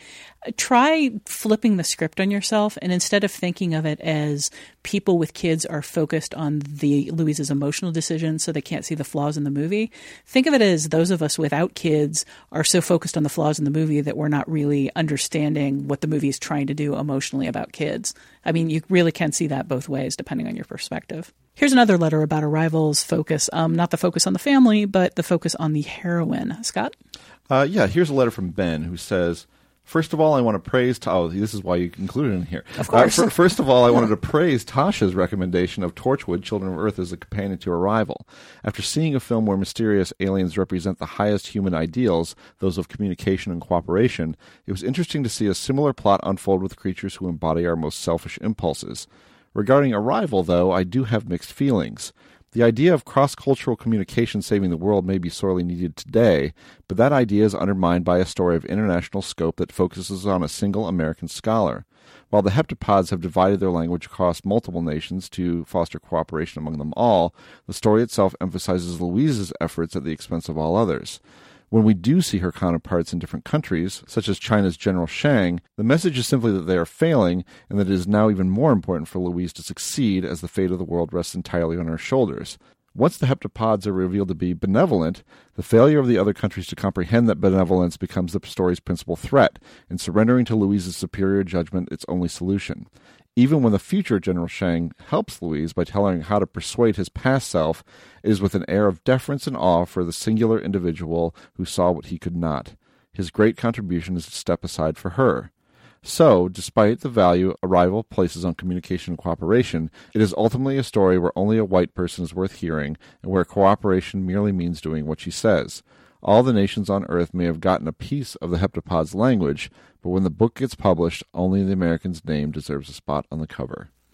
Try flipping the script on yourself, and instead of thinking of it as people with kids are focused on Louise's emotional decisions so they can't see the flaws in the movie, think of it as those of us without kids are so focused on the flaws in the movie that we're not really understanding what the movie is trying to do emotionally about kids. I mean, you really can see that both ways depending on your perspective. Here's another letter about Arrival's focus, not the focus on the family, but the focus on the heroine. Scott? Yeah, here's a letter from Ben who says, first of all, I want to praise... this is why you included it in here. Of course. First of all, I wanted to praise Tasha's recommendation of Torchwood, Children of Earth as a companion to Arrival. After seeing a film where mysterious aliens represent the highest human ideals, those of communication and cooperation, it was interesting to see a similar plot unfold with creatures who embody our most selfish impulses. Regarding Arrival, though, I do have mixed feelings. The idea of cross-cultural communication saving the world may be sorely needed today, but that idea is undermined by a story of international scope that focuses on a single American scholar. While the heptapods have divided their language across multiple nations to foster cooperation among them all, the story itself emphasizes Louise's efforts at the expense of all others. When we do see her counterparts in different countries, such as China's General Shang, the message is simply that they are failing, and that it is now even more important for Louise to succeed, as the fate of the world rests entirely on her shoulders. Once the heptapods are revealed to be benevolent, the failure of the other countries to comprehend that benevolence becomes the story's principal threat, and surrendering to Louise's superior judgment its only solution. Even when the future General Shang helps Louise by telling her how to persuade his past self, it is with an air of deference and awe for the singular individual who saw what he could not. His great contribution is to step aside for her. So, despite the value Arrival places on communication and cooperation, it is ultimately a story where only a white person is worth hearing, and where cooperation merely means doing what she says. All the nations on Earth may have gotten a piece of the heptapod's language, but when the book gets published, only the American's name deserves a spot on the cover.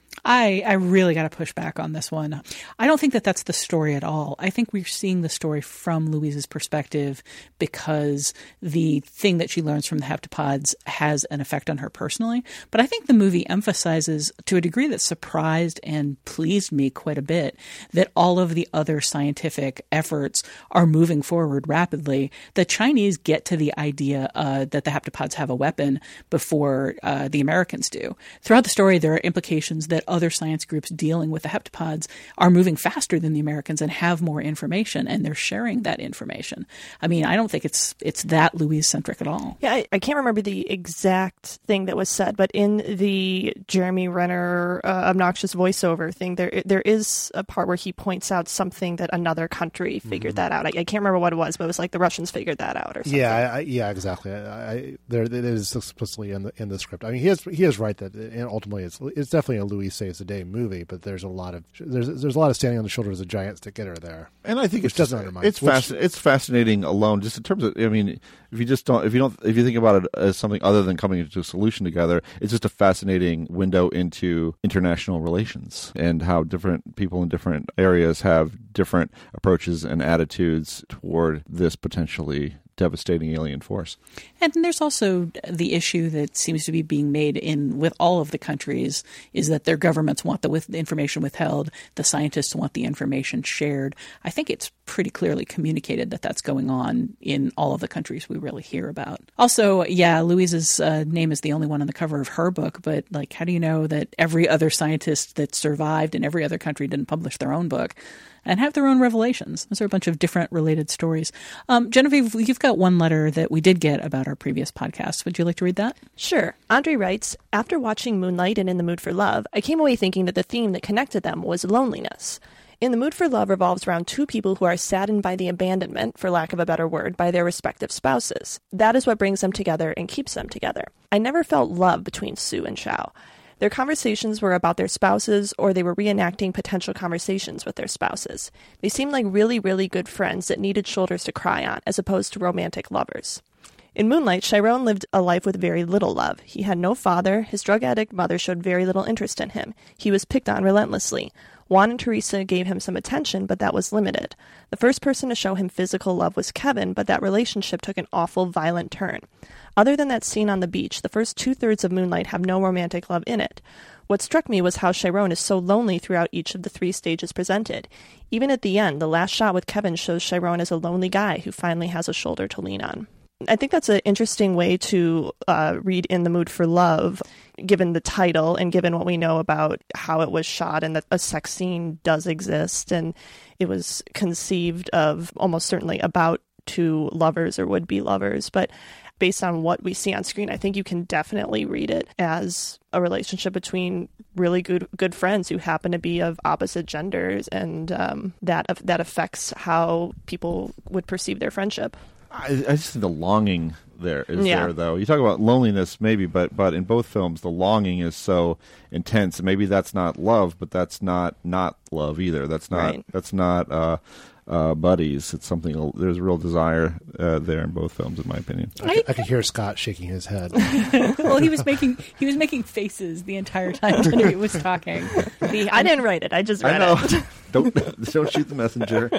I really got to push back on this one. I don't think that that's the story at all. I think we're seeing the story from Louise's perspective because the thing that she learns from the heptapods has an effect on her personally. But I think the movie emphasizes, to a degree that surprised and pleased me quite a bit, that all of the other scientific efforts are moving forward rapidly. The Chinese get to the idea that the heptapods have a weapon before the Americans do. Throughout the story, there are implications that other science groups dealing with the heptapods are moving faster than the Americans and have more information, and they're sharing that information. I mean, I don't think it's that Louise-centric at all. Yeah, I can't remember the exact thing that was said, but in the Jeremy Renner obnoxious voiceover thing, there is a part where he points out something that another country figured that out. I can't remember what it was, but it was like the Russians figured that out or something. Yeah, exactly. There it is explicitly in the script. I mean, he is right that ultimately it's definitely a Louise Saves the Day movie, but there's a lot of standing on the shoulders of giants to get her there. And I think doesn't undermine. It's fascinating alone, just in terms of. I mean, if you think about it as something other than coming to a solution together, it's just a fascinating window into international relations and how different people in different areas have different approaches and attitudes toward this potentially devastating alien force. And there's also the issue that seems to be being made with all of the countries is that their governments want the information withheld, the scientists want the information shared. I think it's pretty clearly communicated that that's going on in all of the countries we really hear about. Also, yeah, Louise's name is the only one on the cover of her book, but like, how do you know that every other scientist that survived in every other country didn't publish their own book and have their own revelations? Those are a bunch of different related stories. Genevieve, you've got one letter that we did get about our previous podcast. Would you like to read that? Sure. Andre writes, after watching Moonlight and In the Mood for Love, I came away thinking that the theme that connected them was loneliness. In the Mood for Love revolves around two people who are saddened by the abandonment, for lack of a better word, by their respective spouses. That is what brings them together and keeps them together. I never felt love between Sue and Xiao. Their conversations were about their spouses, or they were reenacting potential conversations with their spouses. They seemed like really, really good friends that needed shoulders to cry on, as opposed to romantic lovers. In Moonlight, Chiron lived a life with very little love. He had no father. His drug addict mother showed very little interest in him. He was picked on relentlessly. Juan and Teresa gave him some attention, but that was limited. The first person to show him physical love was Kevin, but that relationship took an awful, violent turn. Other than that scene on the beach, the first 2/3 of Moonlight have no romantic love in it. What struck me was how Chiron is so lonely throughout each of the 3 stages presented. Even at the end, the last shot with Kevin shows Chiron as a lonely guy who finally has a shoulder to lean on. I think that's an interesting way to read In the Mood for Love, given the title and given what we know about how it was shot and that a sex scene does exist. And it was conceived of almost certainly about 2 lovers or would-be lovers. But based on what we see on screen, I think you can definitely read it as a relationship between really good friends who happen to be of opposite genders, and that affects how people would perceive their friendship. I just think the longing there is there, though. You talk about loneliness, maybe, but in both films, the longing is so intense. And maybe that's not love, but that's not love either. That's not buddies. It's something. There's a real desire there in both films, in my opinion. I could hear Scott shaking his head. Well, he was making faces the entire time Genevieve was talking. I didn't write it. I just read it. Don't shoot the messenger.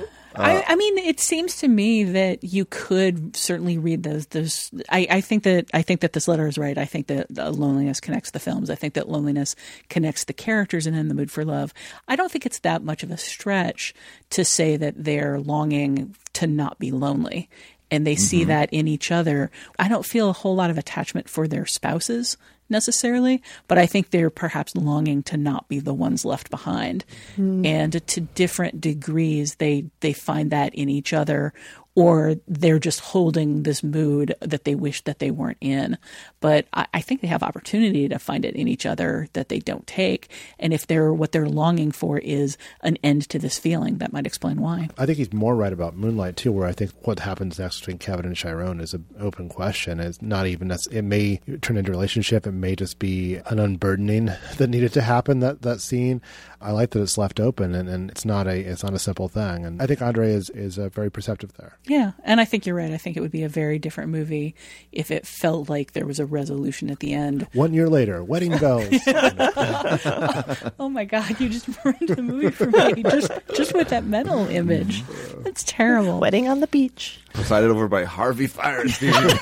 I mean, it seems to me that you could certainly read those. I think that this letter is right. I think that loneliness connects the films. I think that loneliness connects the characters in the Mood for Love. I don't think it's that much of a stretch to say that they're longing to not be lonely. And they see that in each other. I don't feel a whole lot of attachment for their spouses necessarily, but I think they're perhaps longing to not be the ones left behind. And to different degrees, they find that in each other, or they're just holding this mood that they wish that they weren't in. But I think they have opportunity to find it in each other that they don't take. And if what they're longing for is an end to this feeling, that might explain why. I think he's more right about Moonlight, too, where I think what happens next between Kevin and Chiron is an open question. It's not even it may turn into a relationship. It may just be an unburdening that needed to happen, that scene. I like that it's left open, and it's not a simple thing. And I think Andre is very perceptive there. Yeah, and I think you're right. I think it would be a very different movie if it felt like there was a resolution at the end. 1 year later, wedding bells. Oh my God, you just ruined the movie for me just with that metal image. That's terrible. Wedding on the beach. Presided over by Harvey Firestein.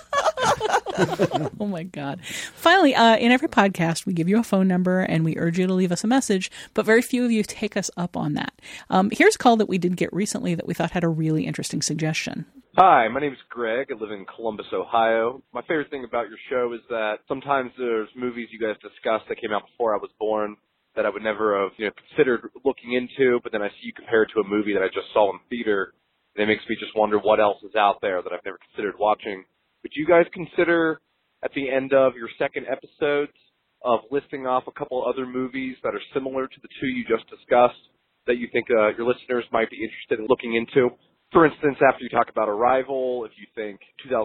Oh my God. Finally, in every podcast, we give you a phone number and we urge you to leave us a message, but very few of you take us up on that. Here's a call that we did get recently that we thought had a really interesting suggestion. Hi, my name is Greg. I live in Columbus, Ohio. My favorite thing about your show is that sometimes there's movies you guys discuss that came out before I was born that I would never have considered looking into, but then I see you compare it to a movie that I just saw in theater, and it makes me just wonder what else is out there that I've never considered watching. Would you guys consider at the end of your second episodes of listing off a couple other movies that are similar to the two you just discussed that you think your listeners might be interested in looking into? For instance, after you talk about Arrival, if you think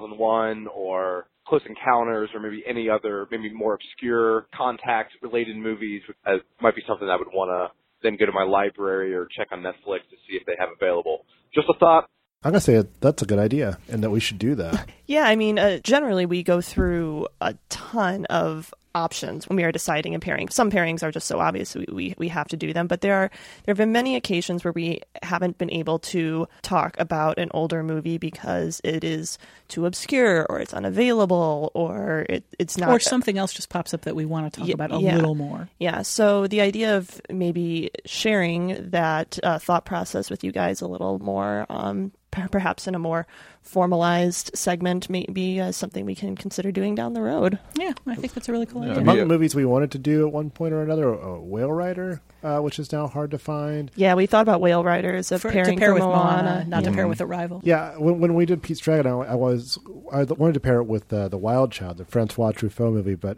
2001 or Close Encounters or maybe any other, maybe more obscure Contact-related movies, might be something I would want to then go to my library or check on Netflix to see if they have available. Just a thought. I'm going to say that's a good idea and that we should do that. Yeah, I mean, generally we go through a ton of options when we are deciding a pairing. Some pairings are just so obvious we have to do them, but there have been many occasions where we haven't been able to talk about an older movie because it is too obscure or it's unavailable or it's not. Or something else just pops up that we want to talk about a little more. Yeah, so the idea of maybe sharing that thought process with you guys a little more, perhaps in a more formalized segment, may be something we can consider doing down the road. Yeah, I think that's a really cool idea. Among the movies we wanted to do at one point or another, Whale Rider, which is now hard to find. Yeah, we thought about Whale Rider as a pairing to pair with Moana, not to pair with Arrival. Yeah, when we did Pete's Dragon, I wanted to pair it with The Wild Child, the Francois Truffaut movie, but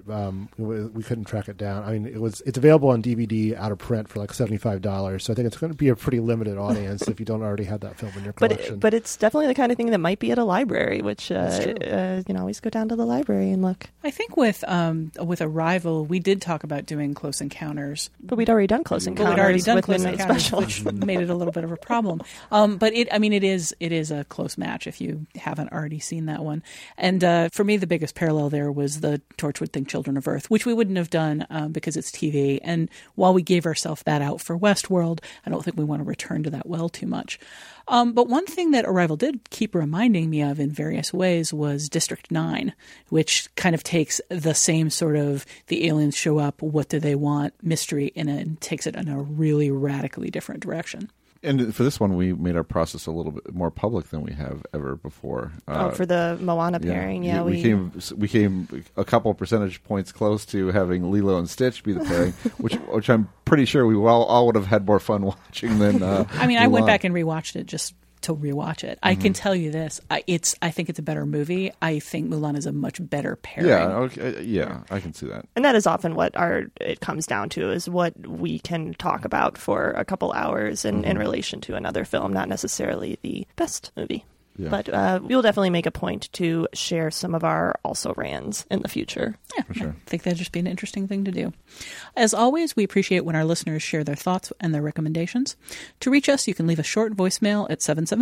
we couldn't track it down. I mean, it's available on DVD out of print for like $75, so I think it's going to be a pretty limited audience if you don't already have that film in your collection. But it's definitely the kind of thing that might be at a library, which you can always go down to the library and look. I think with Arrival, we did talk about doing Close Encounters, but we'd already done Close Encounters. We'd already done Close Encounters, Encounters, which made it a little bit of a problem. But it is a close match if you haven't already seen that one. And for me, the biggest parallel there was the Torchwood Think Children of Earth, which we wouldn't have done because it's TV. And while we gave ourselves that out for Westworld, I don't think we want to return to that well too much. But one thing that Arrival did keep reminding me of in various ways was District 9, which kind of takes the same sort of the aliens show up, what do they want, mystery, and takes it in a really radically different direction. And for this one, we made our process a little bit more public than we have ever before. For the Moana pairing, we came a couple percentage points close to having Lilo and Stitch be the pairing, which I'm pretty sure we all would have had more fun watching than. I mean, I went back and rewatched it just to rewatch it. I can tell you this: I think it's a better movie. I think Mulan is a much better pairing. Yeah, okay, I can see that. And that is often what it comes down to, is what we can talk about for a couple hours in relation to another film, not necessarily the best movie. Yeah. But we'll definitely make a point to share some of our also-rans in the future. Yeah, for sure. I think that'd just be an interesting thing to do. As always, we appreciate when our listeners share their thoughts and their recommendations. To reach us, you can leave a short voicemail at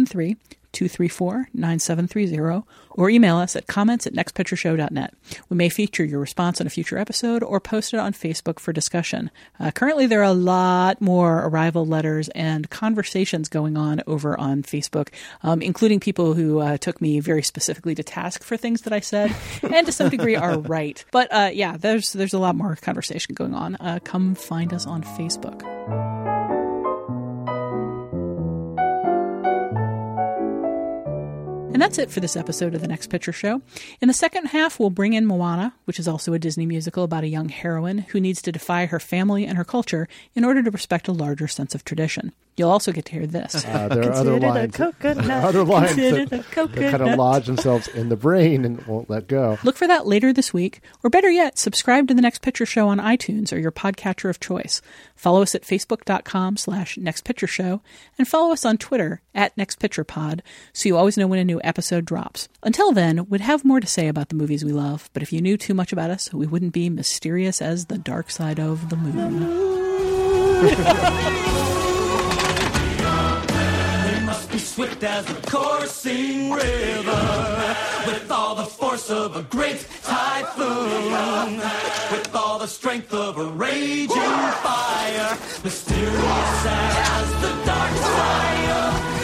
773-234-9730 or email us at comments@nextpictureshow.net. We may feature your response on a future episode or post it on Facebook for discussion. Currently, there are a lot more Arrival letters and conversations going on over on Facebook, including people who took me very specifically to task for things that I said and to some degree are right. But there's a lot more conversation going on. Come find us on Facebook. And that's it for this episode of The Next Picture Show. In the second half, we'll bring in Moana, which is also a Disney musical about a young heroine who needs to defy her family and her culture in order to respect a larger sense of tradition. You'll also get to hear this. There are other lines that kind of lodge themselves in the brain and won't let go. Look for that later this week, or better yet, subscribe to The Next Picture Show on iTunes or your podcatcher of choice. Follow us at facebook.com/nextpictureshow and follow us on Twitter @nextpicturepod so you always know when a new episode drops. Until then, we'd have more to say about the movies we love, but if you knew too much about us, we wouldn't be mysterious as the dark side of the moon. They must be swift as the coursing river, with all the force of a great typhoon, with all the strength of a raging fire, mysterious as the dark side of